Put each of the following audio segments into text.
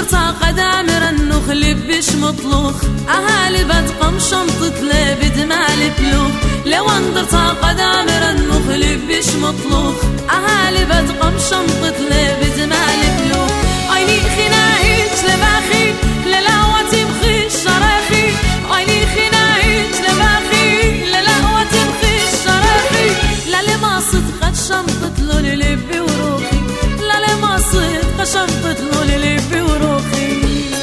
قدام رنوخ لبش مطلوخ أهالي بتقم شنطة لابد مال بلوخ لو انظرت قدام رنوخ لبش مطلوخ أهالي بتقم شنطة لابد مال بلوخ عيني خناهيج لباخي للاوة مخي الشراخي عيني خناهيج لباخي للاوة مخي الشراخي لا ما صدقت شنطة لون لبي وروخي لا ما صدقت شنطة لون لبي وروخي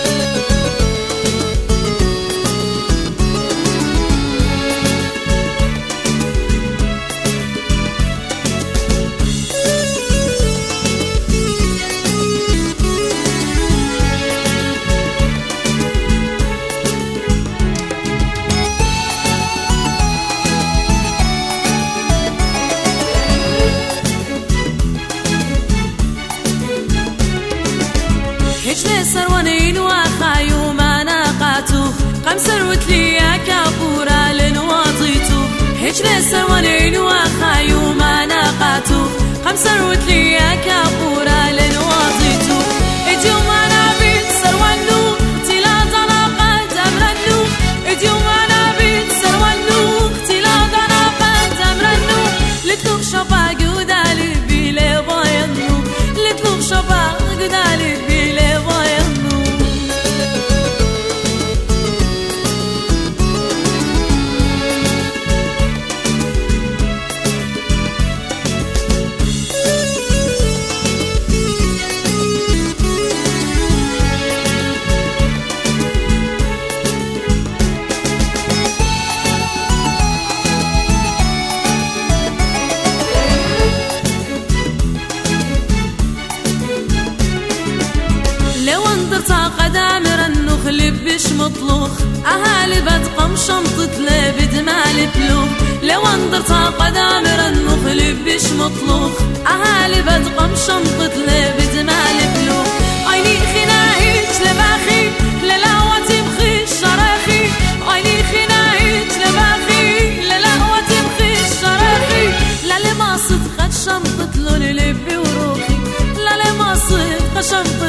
هجلي سروانين وخايو ما ناقاتو قم سروت لي يا كابورا لنواطيتو هجلي سروانين وخايو ما ناقاتو قم سروت لي يا كابورا لنواطيتو اجيو ما نابيت سروانو تلا طلاقات امرنو اجيو ما نابيت سروانو تلا طلاقات امرنو لتلوخ شباق ودالي بيلي باينو لتلوخ شباق ودالي بيلي قدام رنوخ لبش مطلوخ أهالي بتقم شنطة لابد مال بلوخ لو انظرت قدام رنوخ لبش مطلوخ أهالي بتقم شنطة لابد مال بلوخ عيني خناهيج لباخي للاوة مخي الشراخي عيني خناهيج لباخي للاوة مخي الشراخي لا ما صدقت شنطة لون لبي وروخي لا ما صدقت شنطة